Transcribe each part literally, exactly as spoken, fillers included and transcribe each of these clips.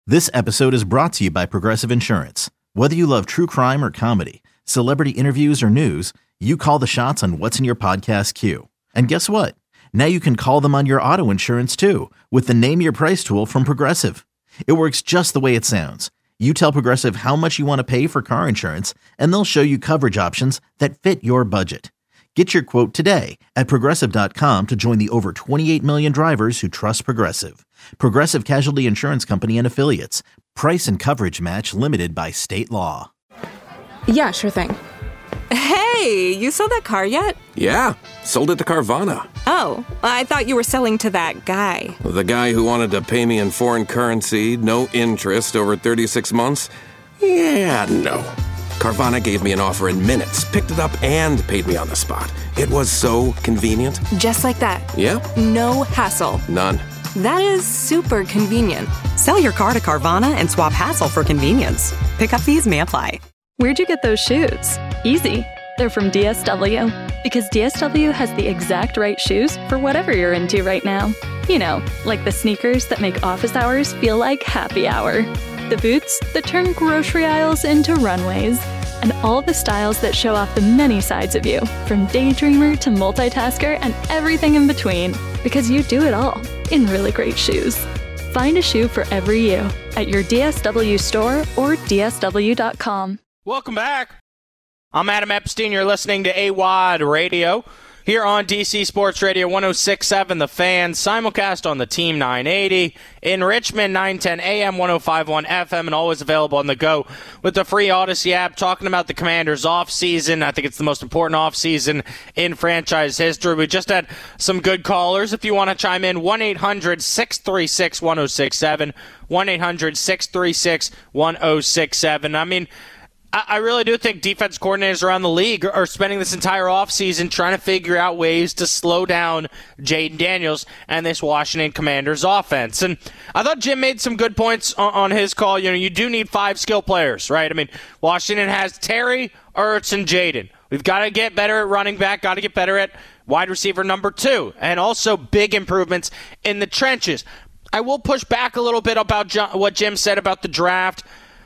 This episode is brought to you by Progressive Insurance. Whether you love true crime or comedy, celebrity interviews or news, you call the shots on what's in your podcast queue. And guess what? Now you can call them on your auto insurance too with the Name Your Price tool from Progressive. It works just the way it sounds. You tell Progressive how much you want to pay for car insurance, and they'll show you coverage options that fit your budget. Get your quote today at Progressive dot com to join the over twenty-eight million drivers who trust Progressive. Progressive Casualty Insurance Company and Affiliates. Price and coverage match limited by state law. Yeah, sure thing. Hey, you sold that car yet? Yeah, sold it to Carvana. Oh, I thought you were selling to that guy. The guy who wanted to pay me in foreign currency, no interest, over thirty-six months? Yeah, no. Carvana gave me an offer in minutes, picked it up, and paid me on the spot. It was so convenient. Just like that. Yeah? No hassle. None. That is super convenient. Sell your car to Carvana and swap hassle for convenience. Pickup fees may apply. Where'd you get those shoes? Easy. They're from D S W. Because D S W has the exact right shoes for whatever you're into right now. You know, like the sneakers that make office hours feel like happy hour. The boots that turn grocery aisles into runways. And all the styles that show off the many sides of you, from daydreamer to multitasker and everything in between. Because you do it all in really great shoes. Find a shoe for every you at your D S W store or D S W dot com. Welcome back. I'm Adam Epstein. You're listening to A W O D Radio here on D C Sports Radio one oh six point seven The Fan, simulcast on the Team nine eighty, in Richmond nine ten A M, one oh five point one F M, and always available on the go with the free Odyssey app. Talking about the Commanders' offseason. I think it's the most important offseason in franchise history. We just had some good callers. If you want to chime in, one eight hundred six three six one oh six seven, one eight hundred six three six one oh six seven. I mean, I really do think defense coordinators around the league are spending this entire offseason trying to figure out ways to slow down Jayden Daniels and this Washington Commanders offense. And I thought Jim made some good points on his call. You know, you do need five skill players, right? I mean, Washington has Terry, Ertz, and Jayden. We've got to get better at running back, got to get better at wide receiver number two, and also big improvements in the trenches. I will push back a little bit about John, what Jim said about the draft.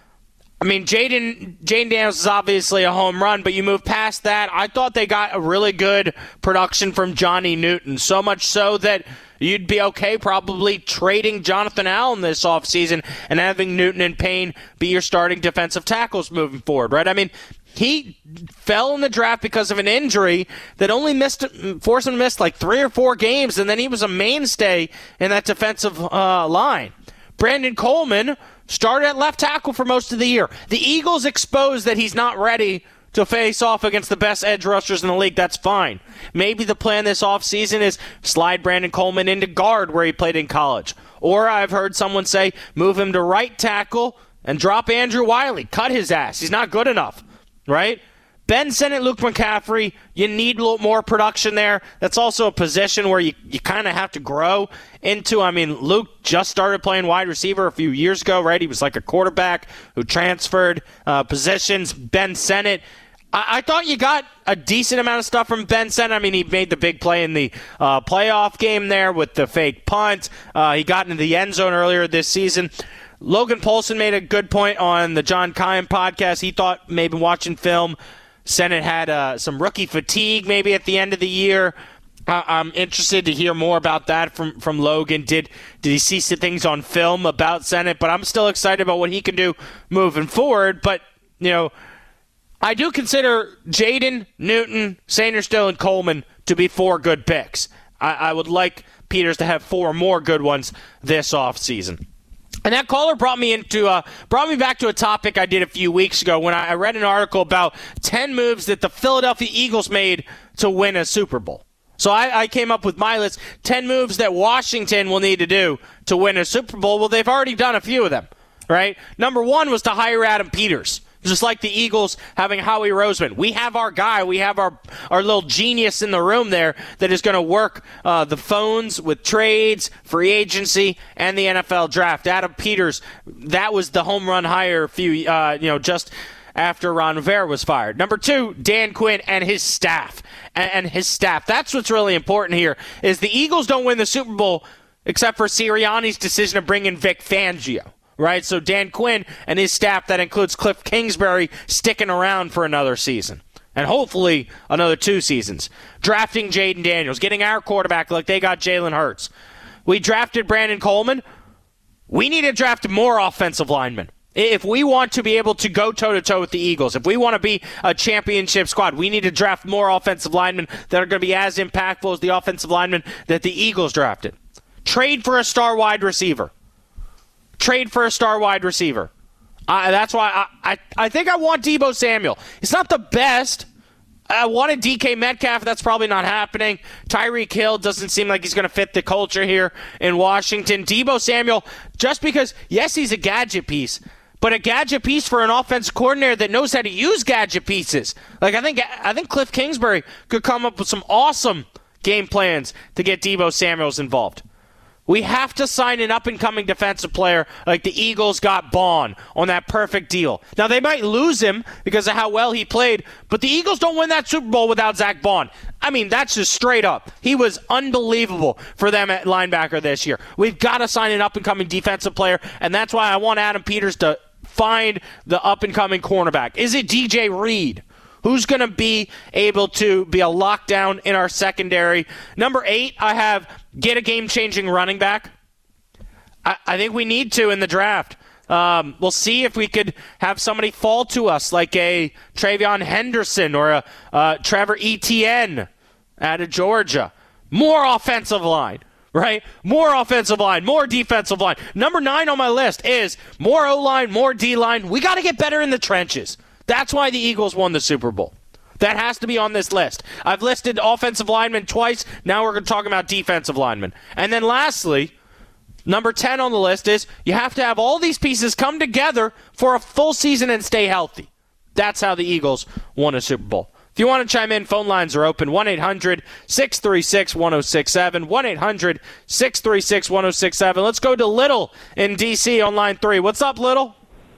I mean, Jayden Jayden Daniels is obviously a home run, but you move past that. I thought they got a really good production from Johnny Newton, so much so that you'd be okay probably trading Jonathan Allen this offseason and having Newton and Payne be your starting defensive tackles moving forward, right? I mean, he fell in the draft because of an injury that only missed, forced him to miss like three or four games, and then he was a mainstay in that defensive uh, line. Brandon Coleman started at left tackle for most of the year. The Eagles exposed that he's not ready to face off against the best edge rushers in the league. That's fine. Maybe the plan this offseason is slide Brandon Coleman into guard where he played in college. Or I've heard someone say move him to right tackle and drop Andrew Wiley. Cut his ass. He's not good enough, right? Ben Sinnott, Luke McCaffrey, you need a little more production there. That's also a position where you, you kind of have to grow into. I mean, Luke just started playing wide receiver a few years ago, right? He was like a quarterback who transferred uh, positions. Ben Sinnott, I, I thought you got a decent amount of stuff from Ben Sinnott. I mean, he made the big play in the uh, playoff game there with the fake punt. Uh, he got into the end zone earlier this season. Logan Paulson made a good point on the John Kine podcast. He thought maybe watching film, Sinnott had uh, some rookie fatigue maybe at the end of the year. Uh, I'm interested to hear more about that from, from Logan. Did did he see some things on film about Sinnott? But I'm still excited about what he can do moving forward. But, you know, I do consider Jayden, Newton, Sainristil, and Coleman to be four good picks. I, I would like Peters to have four more good ones this offseason. And that caller brought me into uh, brought me back to a topic I did a few weeks ago when I read an article about ten moves that the Philadelphia Eagles made to win a Super Bowl. So I, I came up with my list, ten moves that Washington will need to do to win a Super Bowl. Well, they've already done a few of them, right? Number one was to hire Adam Peters. Just like the Eagles having Howie Roseman. We have our guy. We have our, our little genius in the room there that is going to work uh, the phones with trades, free agency, and the N F L draft. Adam Peters, that was the home run hire a few, uh, you know, just after Ron Rivera was fired. Number two, Dan Quinn and his staff. And, and his staff. That's what's really important here, is the Eagles don't win the Super Bowl except for Sirianni's decision to bring in Vic Fangio. right? So Dan Quinn and his staff, that includes Cliff Kingsbury, sticking around for another season. And hopefully another two seasons. Drafting Jaden Daniels, getting our quarterback like they got Jalen Hurts. We drafted Brandon Coleman. We need to draft more offensive linemen. If we want to be able to go toe-to-toe with the Eagles, if we want to be a championship squad, we need to draft more offensive linemen that are going to be as impactful as the offensive linemen that the Eagles drafted. Trade for a star wide receiver. Trade for a star wide receiver. Uh, that's why I, I, I think I want Deebo Samuel. It's not the best. I wanted D K Metcalf. That's probably not happening. Tyreek Hill doesn't seem like he's going to fit the culture here in Washington. Deebo Samuel, just because, yes, he's a gadget piece, but a gadget piece for an offensive coordinator that knows how to use gadget pieces. Like I think I think Cliff Kingsbury could come up with some awesome game plans to get Deebo Samuels involved. We have to sign an up-and-coming defensive player like the Eagles got Bond on that perfect deal. Now, they might lose him because of how well he played, but the Eagles don't win that Super Bowl without Zach Bond. I mean, that's just straight up. He was unbelievable for them at linebacker this year. We've got to sign an up-and-coming defensive player, and that's why I want Adam Peters to find the up-and-coming cornerback. Is it D J Reed? Who's going to be able to be a lockdown in our secondary? Number eight, I have get a game-changing running back. I, I think we need to in the draft. Um, we'll see if we could have somebody fall to us like a Travion Henderson or a uh, Trevor Etienne out of Georgia. More offensive line, right? More offensive line, more defensive line. Number nine on my list is more O-line, more D-line. We got to get better in the trenches. That's why the Eagles won the Super Bowl. That has to be on this list. I've listed offensive linemen twice. Now we're going to talk about defensive linemen. And then lastly, number ten on the list is you have to have all these pieces come together for a full season and stay healthy. That's how the Eagles won a Super Bowl. If you want to chime in, phone lines are open. one eight hundred six three six one oh six seven. one eight hundred six three six one oh six seven. Let's go to Little in D C on line three. What's up, Little?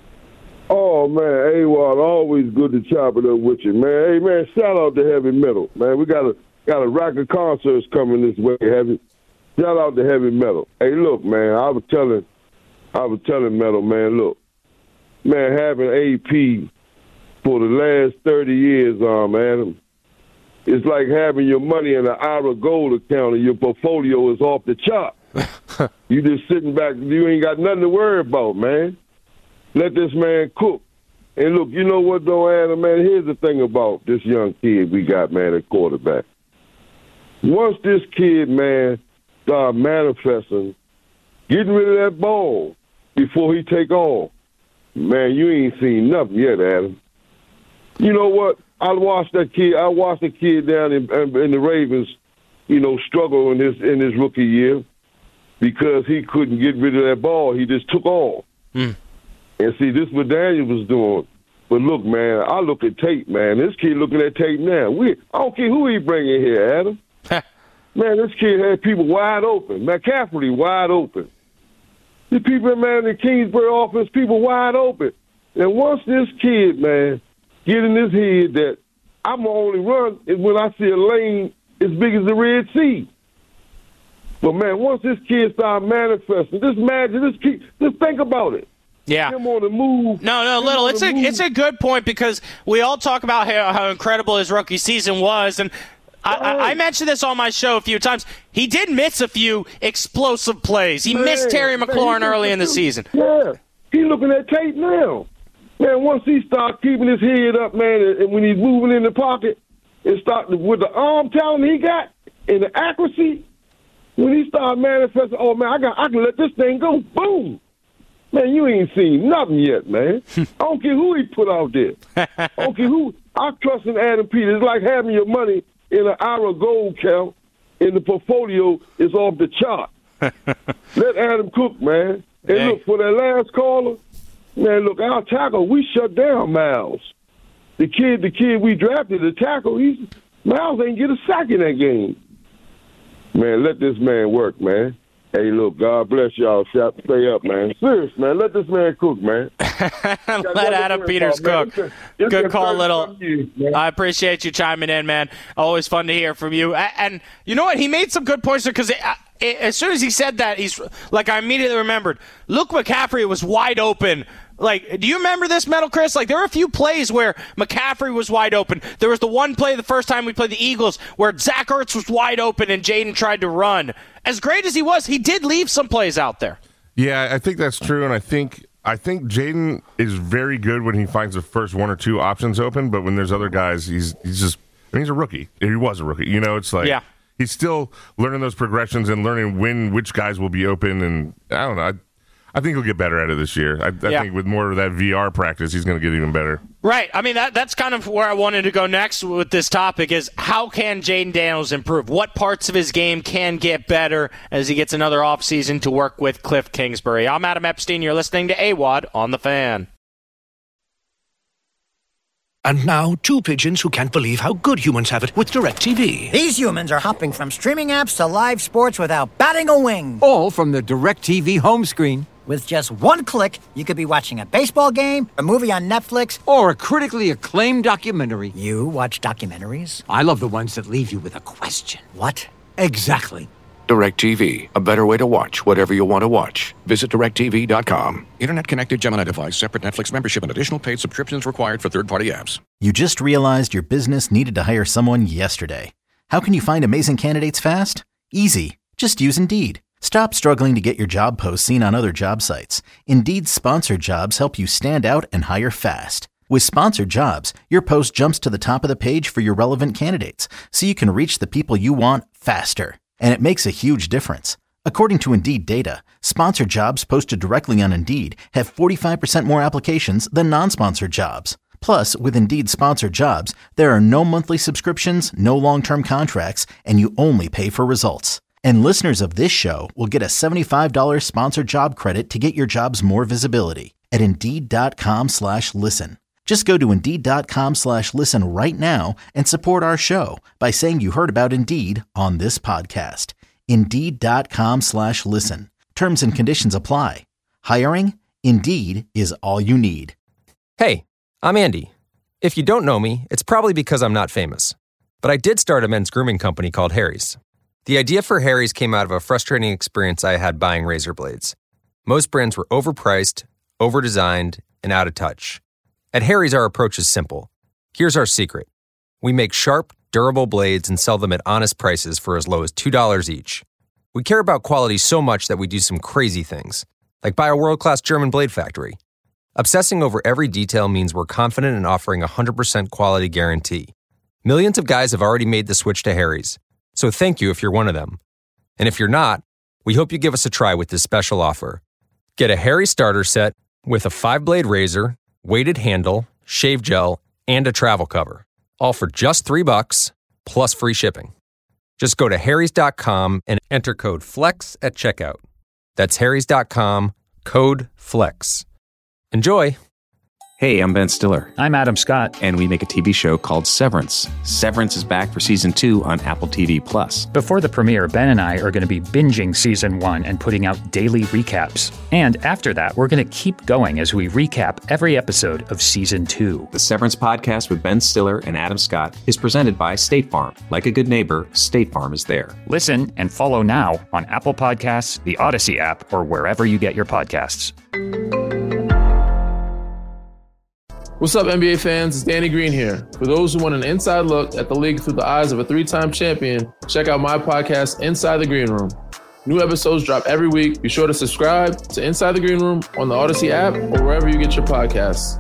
Oh, man, A-Wad, always good to chop it up with you, man. Hey, man, shout out to Heavy Metal, man. We got a got a rack of concerts coming this way, Heavy. Shout out to Heavy Metal. Hey, look, man, I was telling, I was telling Metal, man, look, man, having A P for the last thirty years, um, Adam, it's like having your money in an I R A Gold account and your portfolio is off the chart. You just sitting back, you ain't got nothing to worry about, man. Let this man cook. And look, you know what, though, Adam, man, here's the thing about this young kid we got, man, at quarterback. Once this kid, man, start manifesting, getting rid of that ball before he take off, man, you ain't seen nothing yet, Adam. You know what? I watched that kid. I watched the kid down in, in the Ravens, you know, struggle in his in his rookie year because he couldn't get rid of that ball. He just took off. Mm. And see, this is what Daniel was doing. But look, man, I look at tape, man. This kid looking at tape now. We, I don't care who he bring in here, Adam. Man, this kid had people wide open. McCaffrey wide open. The people, man, in the Kingsbury offense, people wide open. And once this kid, man, get in his head that I'm going to only run is when I see a lane as big as the Red Sea. But, man, once this kid start manifesting, just imagine this kid, just think about it. Yeah. Him on the move. No, no, Little. It's a move. It's a good point because we all talk about how, how incredible his rookie season was, and I, I, I mentioned this on my show a few times. He did miss a few explosive plays. He man, missed Terry McLaurin man, early in the season. Yeah, he's looking at tape now. Man, once he starts keeping his head up, man, and when he's moving in the pocket, and start with the arm talent he got and the accuracy, when he starts manifesting, oh man, I got, I can let this thing go. Boom. Man, you ain't seen nothing yet, man. I don't care who he put out there. I don't care who. I trust in Adam Peters. It's like having your money in an I R A Gold account and the portfolio is off the chart. Let Adam cook, man. And hey. Look, for that last caller, man, look, our tackle, we shut down Miles. The kid, the kid we drafted, the tackle, he's, Miles ain't get a sack in that game. Man, let this man work, man. Hey, look, God bless y'all. Stay up, man. Serious, man. Let this man cook, man. Let Adam Peters cook. Good, good call, Little. You, I appreciate you chiming in, man. Always fun to hear from you. And you know what? He made some good points there because as soon as he said that, he's like, I immediately remembered, Luke McCaffrey was wide open. Like, do you remember this, Metal Chris? Like, there were a few plays where McCaffrey was wide open. There was the one play the first time we played the Eagles where Zach Ertz was wide open and Jaden tried to run. As great as he was, he did leave some plays out there. Yeah, I think that's true, and I think I think Jaden is very good when he finds the first one or two options open, but when there's other guys, he's he's just I mean, he's a rookie. He was a rookie. You know, it's like yeah. he's still learning those progressions and learning when which guys will be open, and I don't know. I, I think he'll get better at it this year. I, I yeah. think with more of that V R practice, he's going to get even better. Right. I mean, that that's kind of where I wanted to go next with this topic is how can Jaden Daniels improve? What parts of his game can get better as he gets another offseason to work with Cliff Kingsbury? I'm Adam Epstein. You're listening to A W O D on The Fan. And now, two pigeons who can't believe how good humans have it with DirecTV. These humans are hopping from streaming apps to live sports without batting a wing. All from the DirecTV home screen. With just one click, you could be watching a baseball game, a movie on Netflix, or a critically acclaimed documentary. You watch documentaries? I love the ones that leave you with a question. What? Exactly. DirecTV, a better way to watch whatever you want to watch. Visit direct T V dot com. Internet-connected Gemini device, separate Netflix membership, and additional paid subscriptions required for third-party apps. You just realized your business needed to hire someone yesterday. How can you find amazing candidates fast? Easy. Just use Indeed. Stop struggling to get your job posts seen on other job sites. Indeed's sponsored jobs help you stand out and hire fast. With sponsored jobs, your post jumps to the top of the page for your relevant candidates, so you can reach the people you want faster. And it makes a huge difference. According to Indeed data, sponsored jobs posted directly on Indeed have forty-five percent more applications than non-sponsored jobs. Plus, with Indeed sponsored jobs, there are no monthly subscriptions, no long-term contracts, and you only pay for results. And listeners of this show will get a seventy-five dollars sponsored job credit to get your jobs more visibility at Indeed.com slash listen. Just go to Indeed.com slash listen right now and support our show by saying you heard about Indeed on this podcast. Indeed.com slash listen. Terms and conditions apply. Hiring? Indeed is all you need. Hey, I'm Andy. If you don't know me, it's probably because I'm not famous. But I did start a men's grooming company called Harry's. The idea for Harry's came out of a frustrating experience I had buying razor blades. Most brands were overpriced, overdesigned, and out of touch. At Harry's, our approach is simple. Here's our secret. We make sharp, durable blades and sell them at honest prices for as low as two dollars each. We care about quality so much that we do some crazy things, like buy a world-class German blade factory. Obsessing over every detail means we're confident in offering a one hundred percent quality guarantee. Millions of guys have already made the switch to Harry's, so thank you if you're one of them. And if you're not, we hope you give us a try with this special offer. Get a Harry's starter set with a five-blade razor, weighted handle, shave gel, and a travel cover. All for just three bucks, plus free shipping. Just go to harrys dot com and enter code FLEX at checkout. That's harrys dot com, code FLEX. Enjoy! Hey, I'm Ben Stiller. I'm Adam Scott. And we make a T V show called Severance. Severance is back for season two on Apple T V Plus. Before the premiere, Ben and I are going to be binging season one and putting out daily recaps. And after that, we're going to keep going as we recap every episode of season two. The Severance podcast with Ben Stiller and Adam Scott is presented by State Farm. Like a good neighbor, State Farm is there. Listen and follow now on Apple Podcasts, the Odyssey app, or wherever you get your podcasts. What's up, N B A fans? It's Danny Green here. For those who want an inside look at the league through the eyes of a three-time champion, check out my podcast, Inside the Green Room. New episodes drop every week. Be sure to subscribe to Inside the Green Room on the Odyssey app or wherever you get your podcasts.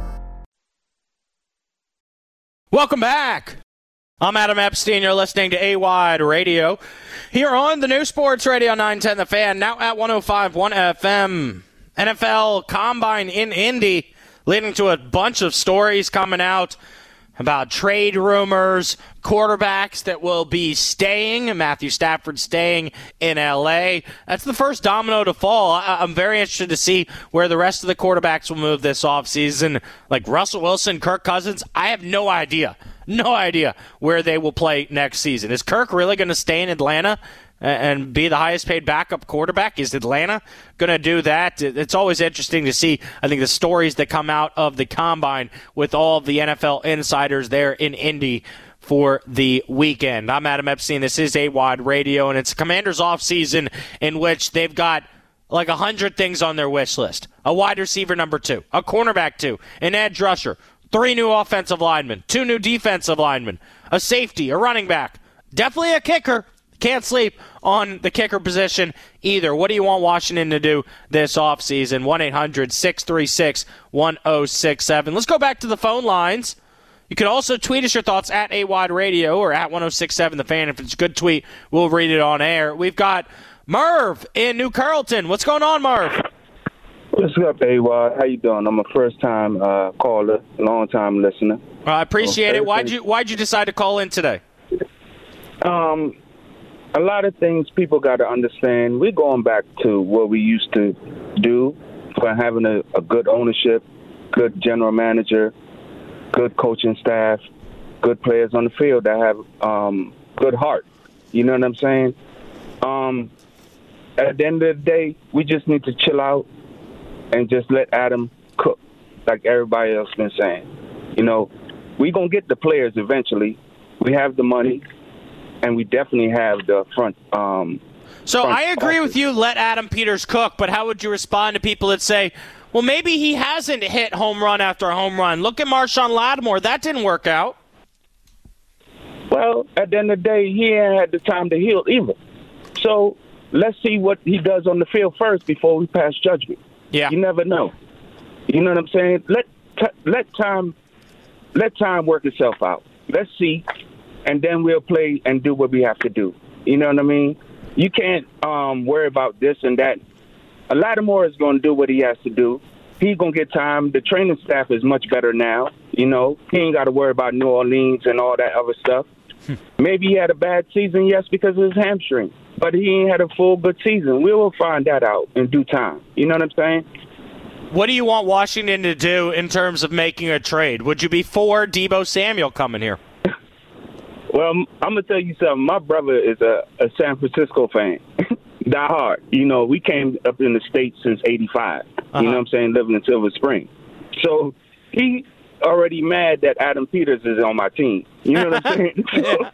Welcome back. I'm Adam Epstein. You're listening to A W O D Radio here on the new Sports Radio nine ten The Fan, now at one oh five point one F M. N F L Combine in Indy, leading to a bunch of stories coming out about trade rumors, quarterbacks that will be staying, Matthew Stafford staying in L A. That's the first domino to fall. I- I'm very interested to see where the rest of the quarterbacks will move this offseason. Like Russell Wilson, Kirk Cousins, I have no idea. No idea where they will play next season. Is Kirk really going to stay in Atlanta and be the highest paid backup quarterback? Is Atlanta going to do that? It's always interesting to see, I think, the stories that come out of the Combine with all of the N F L insiders there in Indy for the weekend. I'm Adam Epstein. This is A W O D Radio, and it's Commanders offseason in which they've got like one hundred things on their wish list. A wide receiver number two, a cornerback two, an edge rusher, three new offensive linemen, two new defensive linemen, a safety, a running back, definitely a kicker. Can't sleep on the kicker position either. What do you want Washington to do this offseason? one eight hundred six three six one oh six seven. Let's go back to the phone lines. You can also tweet us your thoughts at A W O D Radio or at one oh six seven The Fan. If it's a good tweet, we'll read it on air. We've got Merv in New Carrollton. What's going on, Merv? What's up, A W O D? How you doing? I'm a first-time uh, caller, long-time listener. Well, I appreciate okay. it. Why'd you Why'd you decide to call in today? Um, a lot of things people got to understand. We're going back to what we used to do for having a, a good ownership, good general manager, good coaching staff, good players on the field that have um, good heart. You know what I'm saying? Um, at the end of the day, we just need to chill out and just let Adam cook, like everybody else been saying. You know, we going to get the players eventually. We have the money, and we definitely have the front. Um, so front I agree office. with you, let Adam Peters cook, but how would you respond to people that say, well, maybe he hasn't hit home run after home run? Look at Marshawn Lattimore. That didn't work out. Well, at the end of the day, he ain't had the time to heal either. So let's see what he does on the field first before we pass judgment. Yeah. You never know. You know what I'm saying? Let t- let time let time work itself out. Let's see, and then we'll play and do what we have to do. You know what I mean? You can't um, worry about this and that. Lattimore is going to do what he has to do. He's going to get time. The training staff is much better now. You know, he ain't got to worry about New Orleans and all that other stuff. Maybe he had a bad season, yes, because of his hamstring. But he ain't had a full good season. We will find that out in due time. You know what I'm saying? What do you want Washington to do in terms of making a trade? Would you be for Deebo Samuel coming here? Well, I'm going to tell you something. My brother is a, a San Francisco fan. Die hard. You know, we came up in the States since eighty-five. Uh-huh. You know what I'm saying? Living in Silver Spring. So he already mad that Adam Peters is on my team. You know what I'm saying? so,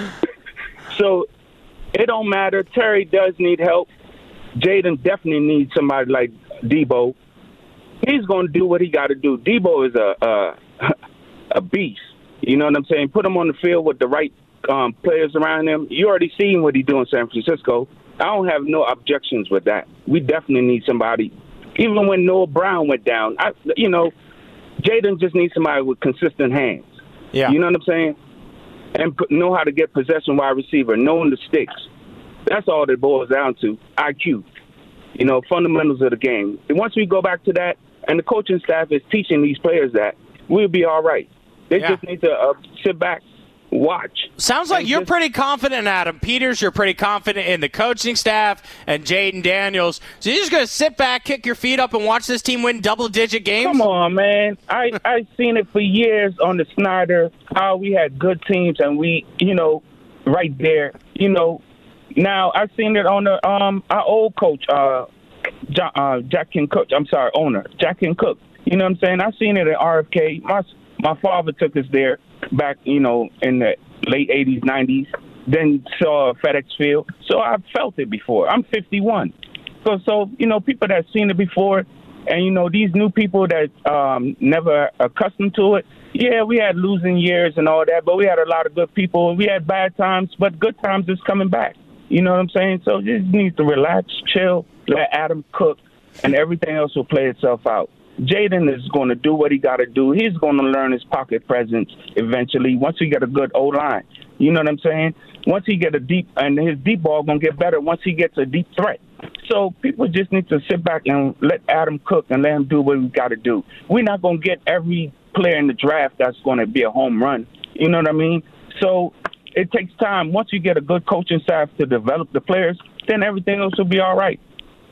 so it don't matter. Terry does need help. Jaden definitely needs somebody like Deebo. He's going to do what he got to do. Deebo is a, a a beast. You know what I'm saying? Put him on the field with the right um, players around him. You already seen what he do in San Francisco. I don't have no objections with that. We definitely need somebody. Even when Noah Brown went down, I, you know, Jaden just needs somebody with consistent hands. Yeah. You know what I'm saying? And put, know how to get possession wide receiver, knowing the sticks. That's all that boils down to, I Q. You know, fundamentals of the game. And once we go back to that, and the coaching staff is teaching these players that, we'll be all right. They yeah. just need to uh, sit back, watch. Sounds like you're just, pretty confident in Adam Peters. You're pretty confident in the coaching staff and Jaden Daniels. So you're just going to sit back, kick your feet up, and watch this team win double-digit games? Come on, man. I I've seen it for years on the Snyder, how we had good teams, and we, you know, right there. You know, now I've seen it on the um our old coach, uh, John, uh Jack King Cook. I'm sorry, owner Jack King Cook. You know what I'm saying? I've seen it at R F K. My my father took us there back, you know, in the late eighties, nineties. Then saw FedEx Field. So I've felt it before. I'm fifty-one. So, so you know, people that seen it before, and, you know, these new people that um, never accustomed to it, yeah, we had losing years and all that, but we had a lot of good people. We had bad times, but good times is coming back. You know what I'm saying? So just need to relax, chill, let Adam cook, and everything else will play itself out. Jaden is going to do what he got to do. He's going to learn his pocket presence eventually once he get a good O-line. You know what I'm saying? Once he get a deep, and his deep ball going to get better once he gets a deep threat. So people just need to sit back and let Adam cook and let him do what we got to do. We're not going to get every player in the draft that's going to be a home run. You know what I mean? So it takes time. Once you get a good coaching staff to develop the players, then everything else will be all right.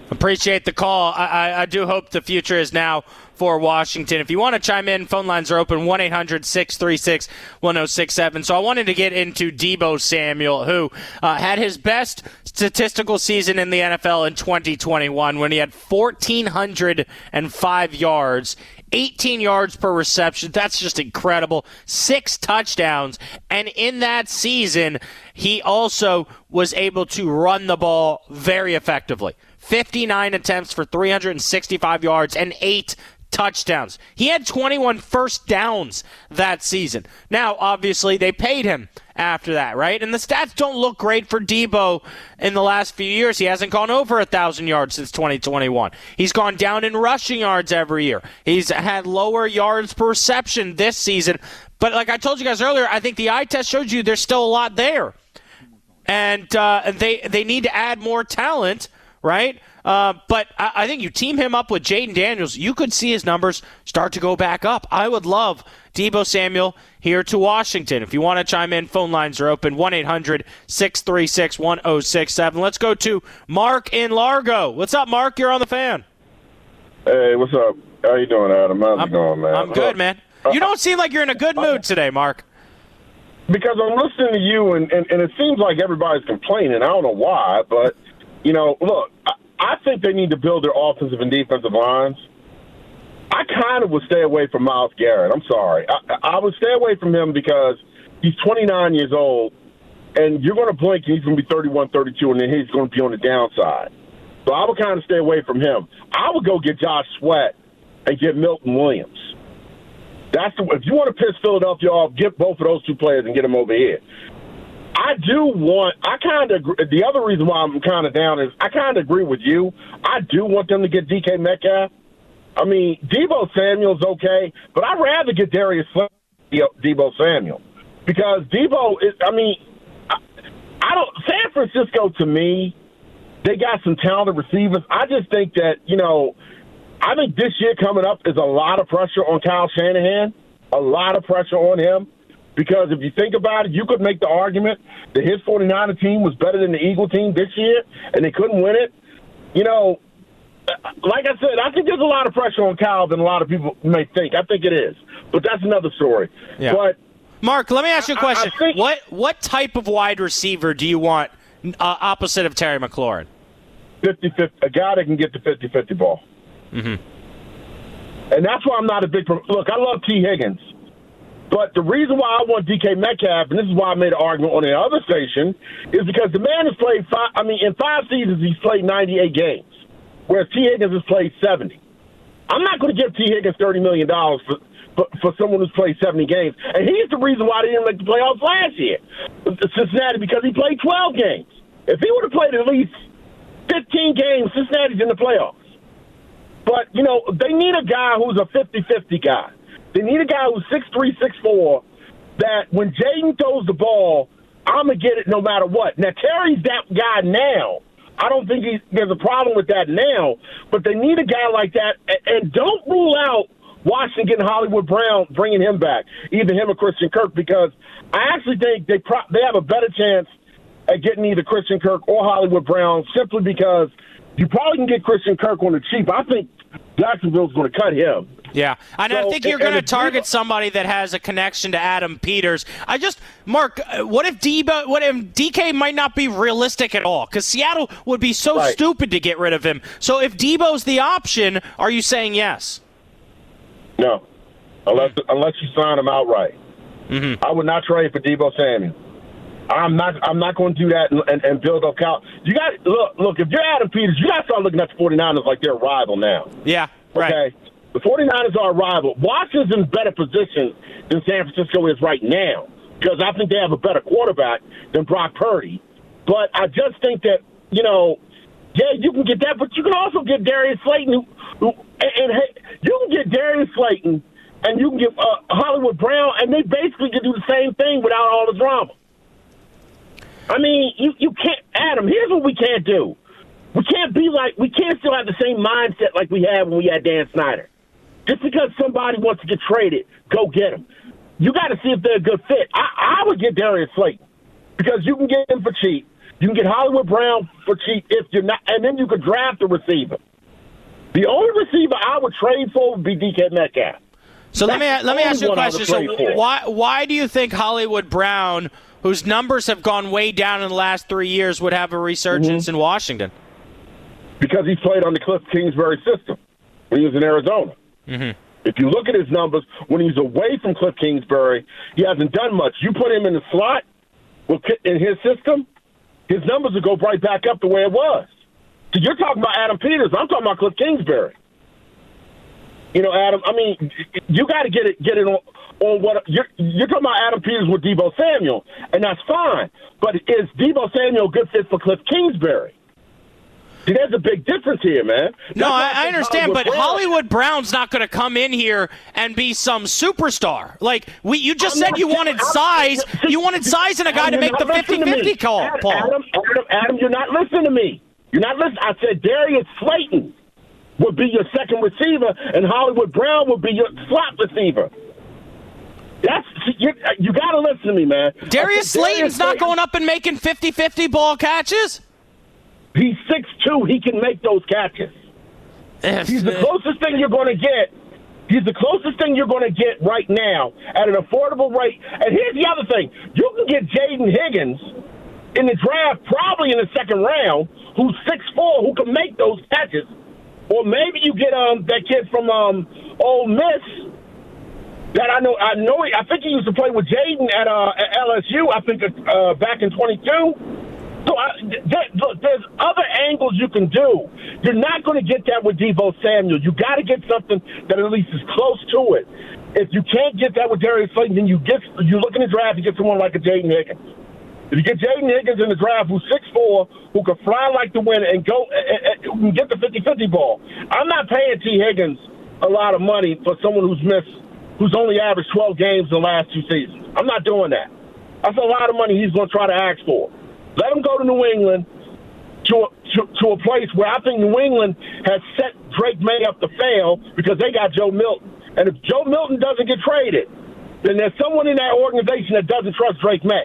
Appreciate the call. I, I, I do hope the future is now for Washington. If you want to chime in, phone lines are open, one eight hundred six three six one oh six seven. So I wanted to get into Deebo Samuel, who uh, had his best statistical season in the N F L in twenty twenty-one when he had one thousand four hundred five yards, eighteen yards per reception. That's just incredible. Six touchdowns. And in that season, he also was able to run the ball very effectively. fifty-nine attempts for three hundred sixty-five yards and eight touchdowns. He had twenty-one first downs that season. Now, obviously, they paid him after that, right? And the stats don't look great for Deebo in the last few years. He hasn't gone over one thousand yards since twenty twenty-one. He's gone down in rushing yards every year. He's had lower yards per reception this season. But like I told you guys earlier, I think the eye test showed you there's still a lot there. And uh, they, they need to add more talent, right? Uh, but I, I think you team him up with Jaden Daniels, you could see his numbers start to go back up. I would love Deebo Samuel here to Washington. If you want to chime in, phone lines are open, one eight hundred six three six one oh six seven. Let's go to Mark in Largo. What's up, Mark? You're on the Fan. Hey, what's up? How you doing, Adam? How's I'm, it going, man? I'm good, man. You don't seem like you're in a good mood today, Mark. Because I'm listening to you, and, and, and it seems like everybody's complaining. I don't know why, but, you know, look, I, I think they need to build their offensive and defensive lines. I kind of would stay away from Myles Garrett. I'm sorry. I, I would stay away from him because he's twenty-nine years old, and you're going to blink, and he's going to be thirty-one, thirty-two, and then he's going to be on the downside. So I would kind of stay away from him. I would go get Josh Sweat and get Milton Williams. That's the, if you want to piss Philadelphia off, get both of those two players and get them over here. I do want – I kind of – the other reason why I'm kind of down is I kind of agree with you. I do want them to get D K Metcalf. I mean, Deebo Samuel's okay, but I'd rather get Darius Slay than Deebo Samuel because Deebo is – I mean, I, I don't – San Francisco, to me, they got some talented receivers. I just think that, you know – I think this year coming up is a lot of pressure on Kyle Shanahan, a lot of pressure on him, because if you think about it, you could make the argument that his 49er team was better than the Eagle team this year, and they couldn't win it. You know, like I said, I think there's a lot of pressure on Kyle than a lot of people may think. I think it is, but that's another story. Yeah. But Mark, let me ask you a question. I, I think, what what type of wide receiver do you want uh, opposite of Terry McLaurin? fifty-fifty, a guy that can get the fifty-fifty ball. Mm-hmm. And that's why I'm not a big – look, I love T. Higgins. But the reason why I want D K Metcalf, and this is why I made an argument on the other station, is because the man has played five – I mean, in five seasons he's played ninety-eight games, whereas T. Higgins has played seventy. I'm not going to give T. Higgins thirty million dollars for, for, for someone who's played seventy games. And he's the reason why they didn't make the playoffs last year, Cincinnati, because he played twelve games. If he would have played at least fifteen games, Cincinnati's in the playoffs. But, you know, they need a guy who's a fifty-fifty guy. They need a guy who's six three, six four, that when Jaden throws the ball, I'm going to get it no matter what. Now, Terry's that guy now. I don't think he's, there's a problem with that now, but they need a guy like that. And, and don't rule out Washington getting Hollywood Brown, bringing him back, either him or Christian Kirk, because I actually think they pro- they have a better chance at getting either Christian Kirk or Hollywood Brown simply because you probably can get Christian Kirk on the cheap. I think Jacksonville's going to cut him. Yeah, and so, I think you're going to target Deebo, somebody that has a connection to Adam Peters. I just, Mark, what if Deebo, what if D K might not be realistic at all? Because Seattle would be so right. stupid to get rid of him. So if Deebo's the option, are you saying yes? No, unless unless you sign him outright. Mm-hmm. I would not trade for Deebo Samuel. I'm not. I'm not going to do that and, and, and build up Cal. You got look. Look, if you're Adam Peters, you got to start looking at the 49ers like they're a rival now. Yeah. Right. Okay. The 49ers are a rival. Washington's in better position than San Francisco is right now because I think they have a better quarterback than Brock Purdy. But I just think that, you know, yeah, you can get that, but you can also get Darius Slayton. Who, who and, and hey, you can get Darius Slayton and you can get uh, Hollywood Brown, and they basically can do the same thing without all the drama. I mean, you, you can't, Adam, here's what we can't do. We can't be like, we can't still have the same mindset like we had when we had Dan Snyder. Just because somebody wants to get traded, go get him. You got to see if they're a good fit. I, I would get Darius Slayton because you can get him for cheap. You can get Hollywood Brown for cheap if you're not, and then you could draft a receiver. The only receiver I would trade for would be D K Metcalf. So That's let me let me ask you a question. So for. why why do you think Hollywood Brown, whose numbers have gone way down in the last three years, would have a resurgence mm-hmm. in Washington? Because he played on the Cliff Kingsbury system when he was in Arizona. Mm-hmm. If you look at his numbers, when he's away from Cliff Kingsbury, he hasn't done much. You put him in the slot in his system, his numbers will go right back up the way it was. So you're talking about Adam Peters. I'm talking about Cliff Kingsbury. You know, Adam, I mean, you got to get it get it on, on what you're, you're talking about Adam Peters with Deebo Samuel, and that's fine. But is Deebo Samuel a good fit for Cliff Kingsbury? See, there's a big difference here, man. That's no, I, I understand, Hollywood but Brown. Hollywood Brown's not going to come in here and be some superstar. Like, we, you just I'm said not, you wanted I'm, size. I'm, you wanted size and a guy Adam, to make the fifty-fifty call, Adam, Paul. Adam, Adam, Adam, you're not listening to me. You're not listening. I said Darius Slayton would be your second receiver, and Hollywood Brown would be your slot receiver. That's you, you got to listen to me, man. Darius okay, Slayton's Darius not Slayton, going up and making fifty-fifty ball catches? He's six two. He can make those catches. He's the closest thing you're going to get. He's the closest thing you're going to get right now at an affordable rate. And here's the other thing. You can get Jaden Higgins in the draft probably in the second round who's six four, who can make those catches. Or maybe you get um that kid from um Ole Miss that I know I know I think he used to play with Jaden at uh at L S U. I think uh, back in twenty-two. So I, there, look, there's other angles you can do. You're not going to get that with Deebo Samuel. You got to get something that at least is close to it. If you can't get that with Darius Slayton, then you get you look in the draft, you get someone like a Jaden Higgins. If you get Jaden Higgins in the draft who's six four, who can fly like the wind and go and, and, who can get the fifty-fifty ball. I'm not paying T. Higgins a lot of money for someone who's missed, who's only averaged twelve games in the last two seasons. I'm not doing that. That's a lot of money he's going to try to ask for. Let him go to New England to a, to, to a place where I think New England has set Drake May up to fail because they got Joe Milton. And if Joe Milton doesn't get traded, then there's someone in that organization that doesn't trust Drake May.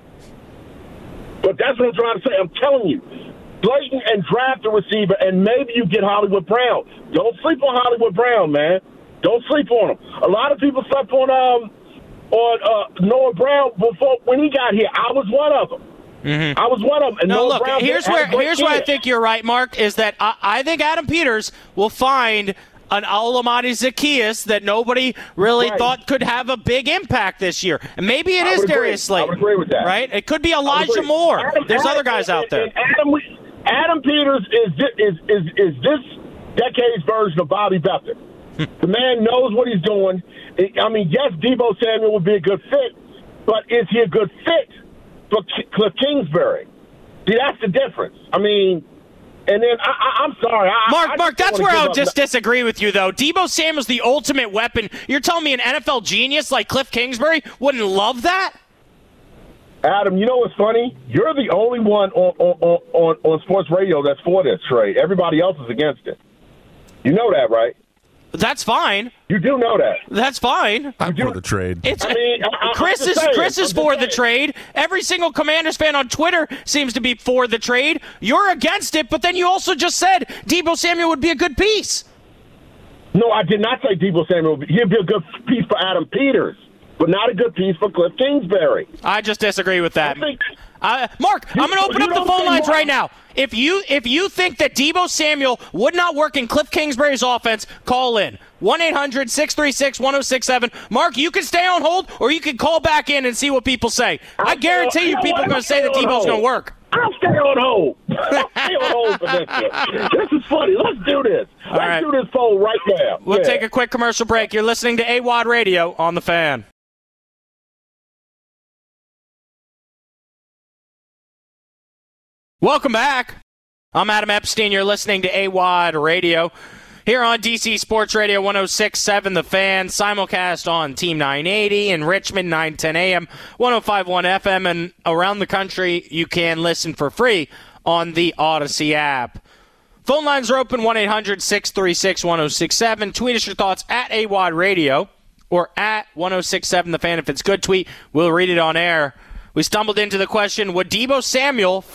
But that's what I'm trying to say. I'm telling you, Slayton and draft a receiver, and maybe you get Hollywood Brown. Don't sleep on Hollywood Brown, man. Don't sleep on him. A lot of people slept on um on uh, Noah Brown before when he got here. I was one of them. Mm-hmm. I was one of them. And no, Noah look, Brown here's where here's where I think you're right, Mark, is that I, I think Adam Peters will find an Olamide Zaccheaus that nobody really right. thought could have a big impact this year. And maybe it I is Darius Slayton. I would agree with that. Right? It could be Elijah Moore. Adam, There's Adam, other guys out there. Adam, Adam Peters is, is, is, is this decade's version of Bobby Beathard. The man knows what he's doing. I mean, yes, Deebo Samuel would be a good fit, but is he a good fit for Cliff Kingsbury? See, that's the difference. I mean, and then I, I, I'm sorry. I, Mark, I Mark, that's where I'll just no- disagree with you, though. Deebo Samuel's the ultimate weapon. You're telling me an N F L genius like Cliff Kingsbury wouldn't love that? Adam, you know what's funny? You're the only one on, on, on, on sports radio that's for this trade. Everybody else is against it. You know that, right? That's fine. You do know that. That's fine. I'm for the trade. It's, I mean, I, Chris is saying, Chris is for the trade. Every single Commanders fan on Twitter seems to be for the trade. You're against it, but then you also just said Deebo Samuel would be a good piece. No, I did not say Deebo Samuel. He'd be a good piece for Adam Peters, but not a good piece for Cliff Kingsbury. I just disagree with that. I think, uh, Mark, you, I'm going to open up the phone lines right now. If you if you think that Deebo Samuel would not work in Cliff Kingsbury's offense, call in. one eight hundred six three six one oh six seven. Mark, you can stay on hold, or you can call back in and see what people say. I'll I guarantee stay, you people are going to say that Deebo's going to work. I'll stay on hold. I'll stay on hold for this one. This is funny. Let's do this. All Let's right. do this poll right now. We'll yeah. take a quick commercial break. You're listening to A W O D Radio on The Fan. Welcome back. I'm Adam Epstein. You're listening to A W O D Radio here on D C Sports Radio one oh six point seven The Fan, simulcast on Team nine eighty in Richmond, nine ten a.m., one oh five point one F M, and around the country you can listen for free on the Odyssey app. Phone lines are open, one eight hundred six three six one oh six seven. Tweet us your thoughts at A W O D Radio or at one oh six point seven The Fan. If it's good, tweet. We'll read it on air. We stumbled into the question, would Deebo Samuel fit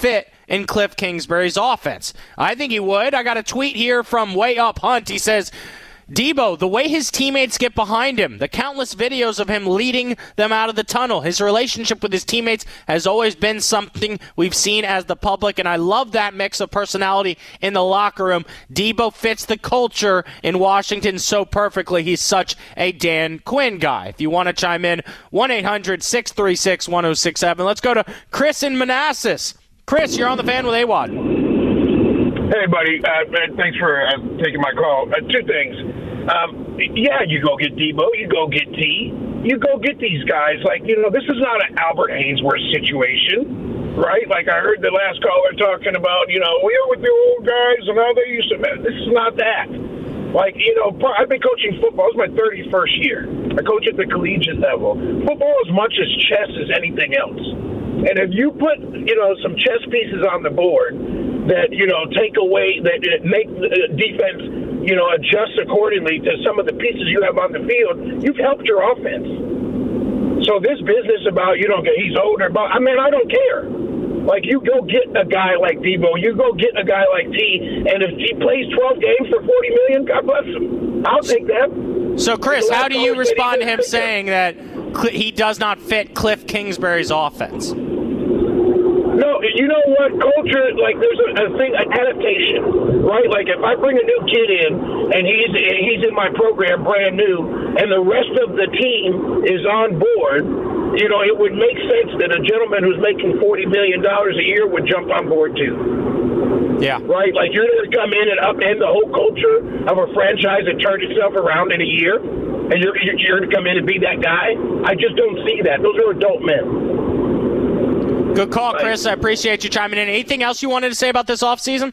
in Cliff Kingsbury's offense? I think he would. I got a tweet here from Way Up Hunt. He says, Debo, the way his teammates get behind him, the countless videos of him leading them out of the tunnel, his relationship with his teammates has always been something we've seen as the public, and I love that mix of personality in the locker room. Debo fits the culture in Washington so perfectly. He's such a Dan Quinn guy. If you want to chime in, one eight hundred six three six one oh six seven. Let's go to Chris in Manassas. Chris, you're on the Fan with A W O D. Hey, buddy. Uh, thanks for uh, taking my call. Uh, two things. Um, yeah, you go get Debo. You go get T. You go get these guys. Like, you know, this is not an Albert Hainsworth situation, right? Like I heard the last caller talking about, you know, we're with the old guys and how they used to. This is not that. Like, you know, I've been coaching football. It's my thirty-first year. I coach at the collegiate level. Football as much as chess as anything else. And if you put, you know, some chess pieces on the board that, you know, take away, that make the defense, you know, adjust accordingly to some of the pieces you have on the field, you've helped your offense. So this business about, you know, he's older, but I mean, I don't care. Like, you go get a guy like Debo, you go get a guy like T, and if he plays twelve games for forty million dollars, God bless him. I'll take that. So, Chris, how do you respond to him saying that he does not fit Cliff Kingsbury's offense? No, you know what? Culture, like, there's a, a thing, an adaptation, right? Like, if I bring a new kid in and he's he's in my program brand new and the rest of the team is on board, you know, it would make sense that a gentleman who's making forty million dollars a year would jump on board too. Yeah. Right? Like, you're going to come in and upend the whole culture of a franchise that turned itself around in a year, and you're, you're going to come in and be that guy? I just don't see that. Those are adult men. Good call, Chris. I appreciate you chiming in. Anything else you wanted to say about this offseason?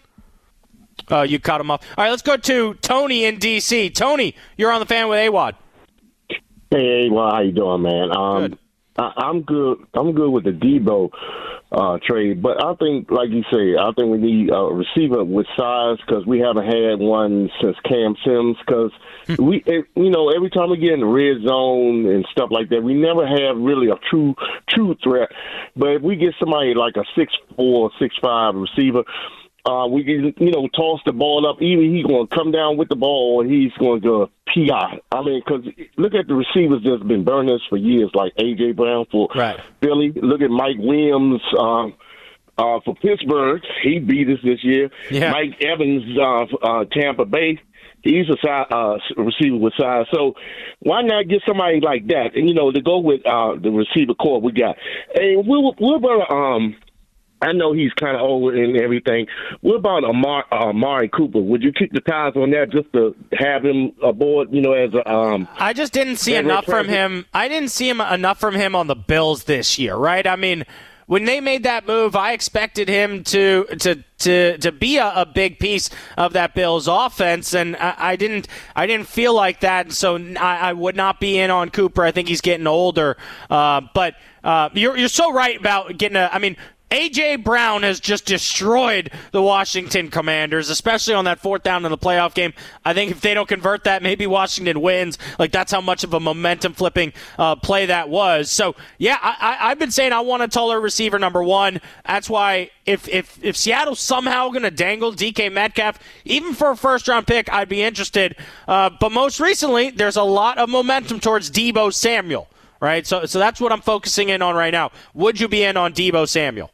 Oh, you cut him off. All right, let's go to Tony in D C. Tony, you're on the Fan with A W O D. Hey, well, how you doing, man? Um, good. I, I'm good. I'm good with the Debo uh, trade, but I think, like you say, I think we need a receiver with size because we haven't had one since Cam Sims. Because we, it, you know, every time we get in the red zone and stuff like that, we never have really a true, true threat. But if we get somebody like a six four, six five receiver. Uh, we can, you know, toss the ball up. Either he's going to come down with the ball or he's going to go P I. I mean, because look at the receivers that's been burning us for years, like A J. Brown for right. Philly. Look at Mike Williams um, uh, for Pittsburgh. He beat us this year. Yeah. Mike Evans, uh, uh, Tampa Bay. He's a size, uh, receiver with size. So why not get somebody like that? And, you know, to go with uh, the receiver core we got. And we're, we're going to um, – I know he's kind of old and everything. What about Amari, uh, Amari Cooper? Would you kick the tires on that just to have him aboard, you know, as a um, I just didn't see enough from him. I didn't see him enough from him on the Bills this year, right? I mean, when they made that move, I expected him to to to to be a, a big piece of that Bills offense, and I, I didn't I didn't feel like that. So I, I would not be in on Cooper. I think he's getting older, uh, but uh, you're you're so right about getting a. I mean. A J. Brown has just destroyed the Washington Commanders, especially on that fourth down in the playoff game. I think if they don't convert that, maybe Washington wins. Like, that's how much of a momentum-flipping uh, play that was. So, yeah, I, I, I've been saying I want a taller receiver, number one. That's why if if, if Seattle's somehow going to dangle D K Metcalf, even for a first-round pick, I'd be interested. Uh, but most recently, there's a lot of momentum towards Debo Samuel, right? So, so that's what I'm focusing in on right now. Would you be in on Debo Samuel?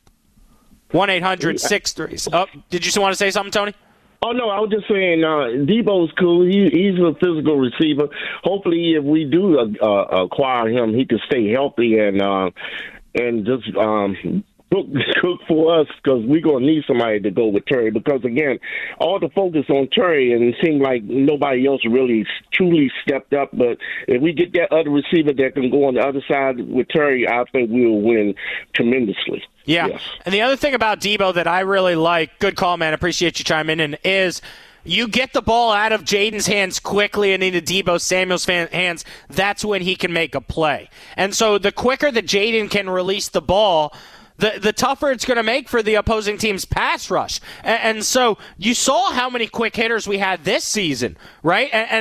one eight hundred six three Oh, did you want to say something, Tony? Oh, no, I was just saying uh, Debo's cool. He, he's a physical receiver. Hopefully, if we do uh, uh, acquire him, he can stay healthy and uh, and just um, cook, cook for us because we're going to need somebody to go with Terry because, again, all the focus on Terry, and it seemed like nobody else really truly stepped up. But if we get that other receiver that can go on the other side with Terry, I think we'll win tremendously. Yeah, yes. And the other thing about Debo that I really like, good call, man, appreciate you chiming in, is you get the ball out of Jaden's hands quickly and into Debo Samuel's hands, that's when he can make a play. And so the quicker that Jaden can release the ball, the the tougher it's going to make for the opposing team's pass rush. And, and so you saw how many quick hitters we had this season, right? And, and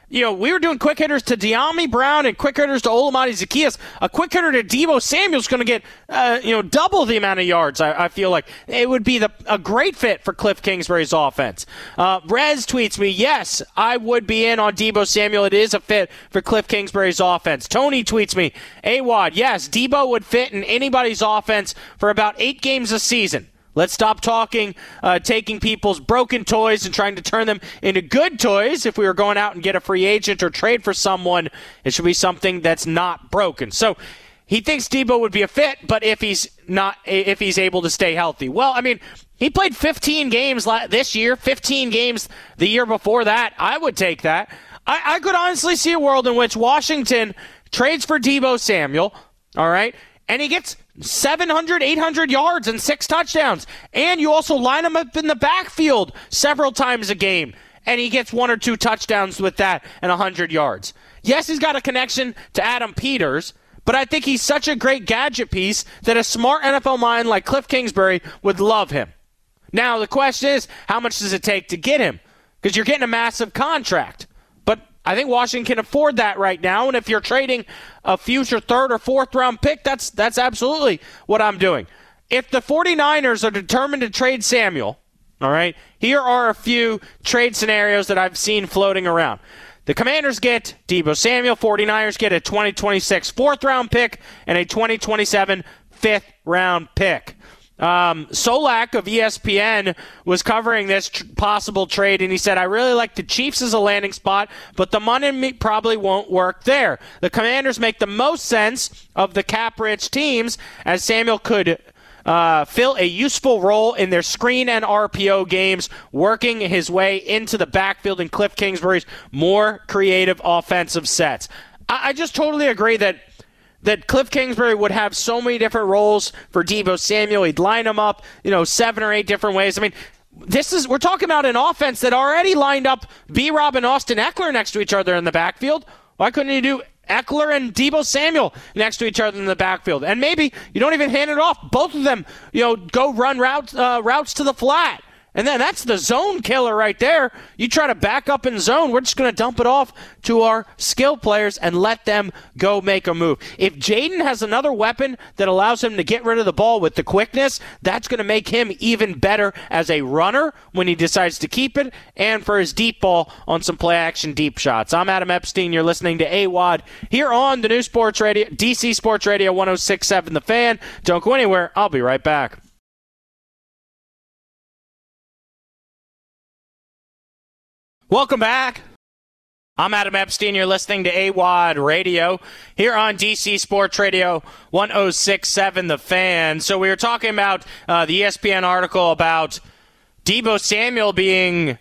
you know, we were doing quick hitters to De'Ami Brown and quick hitters to Olamide Zaccheaus. A quick hitter to Deebo Samuel's going to get, uh, you know, double the amount of yards. I, I feel like it would be the a great fit for Cliff Kingsbury's offense. Uh, Rez tweets me, yes, I would be in on Deebo Samuel. It is a fit for Cliff Kingsbury's offense. Tony tweets me, A-Wad, yes, Deebo would fit in anybody's offense for about eight games a season. Let's stop talking, uh, taking people's broken toys and trying to turn them into good toys. If we were going out and get a free agent or trade for someone, it should be something that's not broken. So he thinks Deebo would be a fit, but if he's not, if he's able to stay healthy. Well, I mean, he played fifteen games this year, fifteen games the year before that. I would take that. I, I could honestly see a world in which Washington trades for Deebo Samuel, all right, and he gets seven hundred, eight hundred yards and six touchdowns. And you also line him up in the backfield several times a game, and he gets one or two touchdowns with that and one hundred yards. Yes, he's got a connection to Adam Peters, but I think he's such a great gadget piece that a smart N F L mind like Cliff Kingsbury would love him. Now, the question is, how much does it take to get him? Because you're getting a massive contract. But I think Washington can afford that right now, and if you're trading a future third or fourth round pick, that's that's absolutely what I'm doing. If the 49ers are determined to trade Samuel, all right, here are a few trade scenarios that I've seen floating around. The Commanders get Deebo Samuel, 49ers get a twenty twenty-six fourth round pick and a twenty twenty-seven fifth round pick. Um, Solak of E S P N was covering this tr- possible trade, and he said, I really like the Chiefs as a landing spot, but the money probably won't work there. The Commanders make the most sense of the cap-rich teams, as Samuel could uh, fill a useful role in their screen and R P O games, working his way into the backfield in Cliff Kingsbury's more creative offensive sets. I, I just totally agree that that Cliff Kingsbury would have so many different roles for Deebo Samuel. He'd line them up, you know, seven or eight different ways. I mean, this is we're talking about an offense that already lined up B-Rob and Austin Eckler next to each other in the backfield. Why couldn't you do Eckler and Deebo Samuel next to each other in the backfield? And maybe you don't even hand it off. Both of them, you know, go run routes, uh, routes to the flat. And then that's the zone killer right there. You try to back up in zone, we're just going to dump it off to our skill players and let them go make a move. If Jaden has another weapon that allows him to get rid of the ball with the quickness, that's going to make him even better as a runner when he decides to keep it and for his deep ball on some play-action deep shots. I'm Adam Epstein. You're listening to A W O D here on the new Sports Radio, D C Sports Radio one oh six point seven The Fan. Don't go anywhere. I'll be right back. Welcome back. I'm Adam Epstein. You're listening to A W O D Radio here on D C Sports Radio one oh six point seven The Fan. So we were talking about uh, the E S P N article about Deebo Samuel being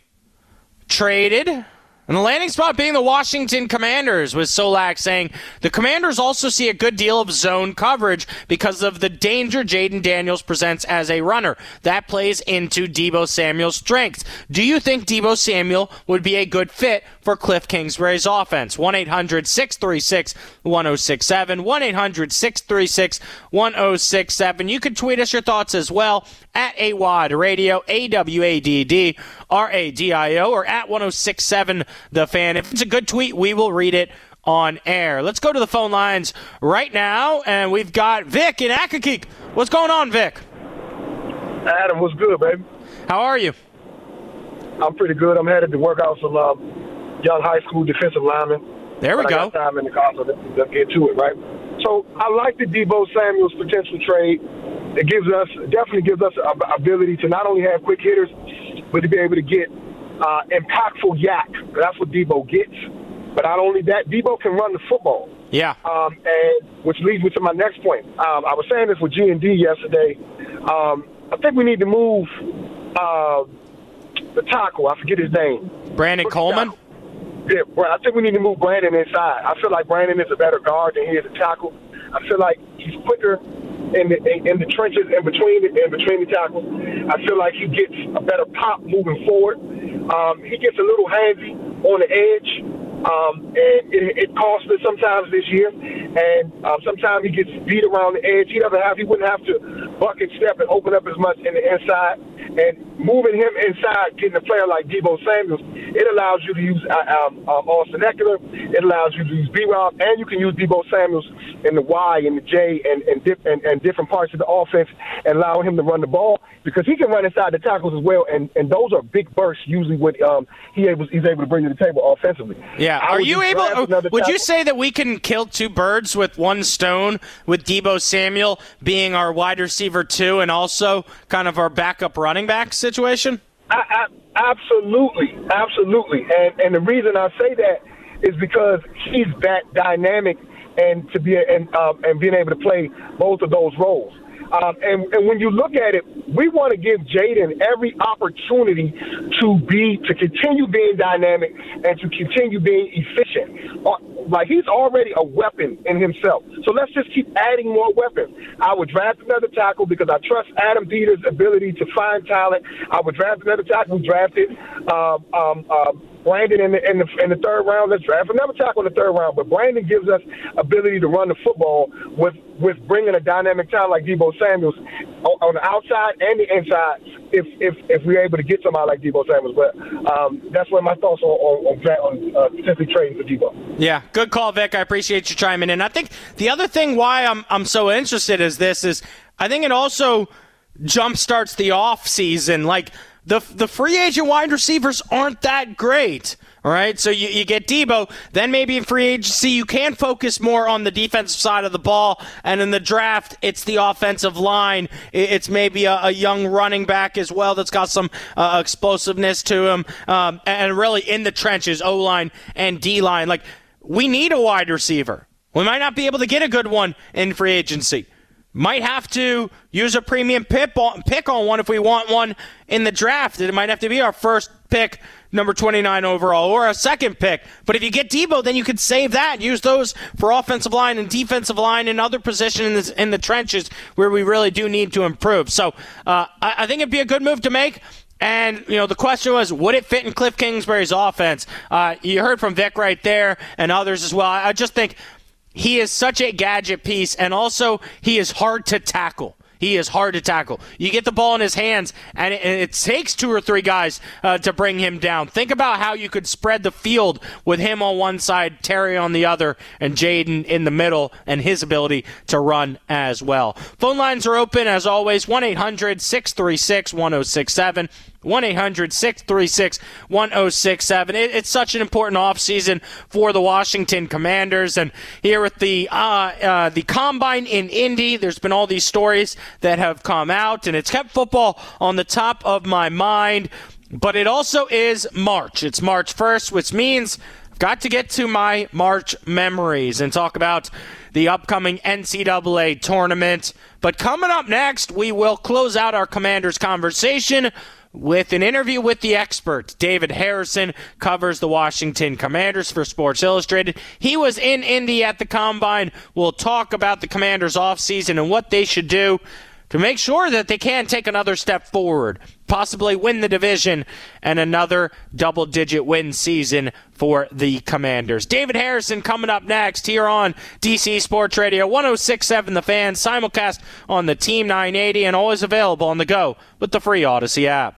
traded, and the landing spot being the Washington Commanders, with Solak saying the Commanders also see a good deal of zone coverage because of the danger Jaden Daniels presents as a runner. That plays into Deebo Samuel's strengths. Do you think Deebo Samuel would be a good fit for Cliff Kingsbury's offense? one eight hundred six three six one oh six seven, one eight hundred six three six one oh six seven. You can tweet us your thoughts as well at A W O D Radio, A W A D D R A D I O, or at one oh six seven The Fan. If it's a good tweet, we will read it on air. Let's go to the phone lines right now, and we've got Vic in Accokeek. What's going on, Vic? Adam, what's good, baby? How are you? I'm pretty good. I'm headed to work out some uh, young high school defensive linemen. There we but go. I got time in the car, so let's get to it, right? So I like the Deebo Samuel's potential trade. It gives us, definitely gives us a ability to not only have quick hitters, but to be able to get uh, impactful yak. That's what Deebo gets. But not only that, Deebo can run the football. Yeah. Um, and which leads me to my next point. Um, I was saying this with G and D yesterday. Um, I think we need to move uh, the tackle. I forget his name. Brandon Coleman? Yeah, well, I think we need to move Brandon inside. I feel like Brandon is a better guard than he is a tackle. I feel like he's quicker in the in, in the trenches in between the, in between the tackles. I feel like he gets a better pop moving forward. Um, he gets a little handsy on the edge, um, and it, it costs us sometimes this year. And uh, sometimes he gets beat around the edge. He doesn't have he wouldn't have to buck and step and open up as much in the inside. And moving him inside, getting a player like Deebo Samuels, it allows you to use uh, um, um, Austin Eckler. It allows you to use B-Rob, and you can use Deebo Samuels in the Y and the J and and, dip, and and different parts of the offense, and allow him to run the ball because he can run inside the tackles as well. And, and those are big bursts usually what um, he able, he's able to bring to the table offensively. Yeah, I are would you just able? grab another Would you tackle. say that we can kill two birds with one stone, with Deebo Samuel being our wide receiver two, and also kind of our backup running back situation? I, I, absolutely, absolutely. And and the reason I say that is because he's that dynamic, and to be and um, and being able to play both of those roles. Um, and, and when you look at it, we want to give Jaden every opportunity to be to continue being dynamic and to continue being efficient. Uh, like he's already a weapon in himself. So let's just keep adding more weapons. I would draft another tackle because I trust Adam Dieter's ability to find talent. I would draft another tackle who drafted um, um, um, Brandon in the, in the in the third round. Let's draft another tackle in the third round. But Brandon gives us ability to run the football with with bringing a dynamic talent like Deebo Samuels on, on the outside and the inside. If if if we're able to get somebody like Deebo Samuels, but um, that's what my thoughts on on, on uh, potentially trading for Deebo. Yeah, good call, Vic. I appreciate you chiming in. I think the other thing why I'm I'm so interested is this is I think it also jumpstarts the off season. Like the the free agent wide receivers aren't that great. All right, so you, you get Deebo, then maybe in free agency you can focus more on the defensive side of the ball, and in the draft it's the offensive line. It's maybe a, a young running back as well that's got some uh, explosiveness to him, um, and really in the trenches, O-line and D-line. Like, we need a wide receiver. We might not be able to get a good one in free agency. Might have to use a premium pick on one if we want one in the draft. It might have to be our first pick, number twenty-nine overall, or a second pick. But if you get Deebo, then you could save that and use those for offensive line and defensive line and other positions in the, in the trenches where we really do need to improve. So uh, I, I think it'd be a good move to make. And, you know, the question was, would it fit in Cliff Kingsbury's offense? Uh, you heard from Vic right there and others as well. I just think he is such a gadget piece, and also he is hard to tackle. He is hard to tackle. You get the ball in his hands, and it, it takes two or three guys uh, to bring him down. Think about how you could spread the field with him on one side, Terry on the other, and Jaden in the middle, and his ability to run as well. Phone lines are open, as always, one eight hundred six three six one oh six seven. one eight hundred six three six one oh six seven. It, it's such an important offseason for the Washington Commanders. And here with the uh, uh, the Combine in Indy, there's been all these stories that have come out, and it's kept football on the top of my mind. But it also is March. It's March first, which means I've got to get to my March memories and talk about the upcoming N C double A tournament. But coming up next, we will close out our Commanders conversation with an interview with the expert. David Harrison covers the Washington Commanders for Sports Illustrated. He was in Indy at the Combine. We'll talk about the Commanders' offseason and what they should do to make sure that they can take another step forward, possibly win the division, and another double-digit win season for the Commanders. David Harrison coming up next here on D C Sports Radio, one oh six point seven The Fan, simulcast on the Team nine eighty, and always available on the go with the free Odyssey app.